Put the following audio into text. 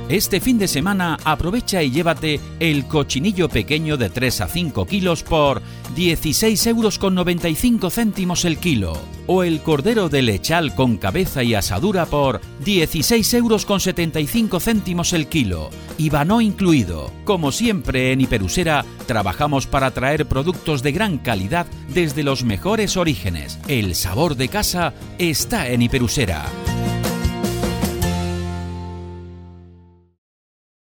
Este fin de semana aprovecha y llévate el cochinillo pequeño de 3 a 5 kilos por 16,95 € el kilo. O el cordero de lechal con cabeza y asadura por 16,75 € el kilo. IVA no incluido. Como siempre en Hiperusera, trabajamos para traer productos de gran calidad desde los mejores orígenes. El sabor de casa está en Hiperusera.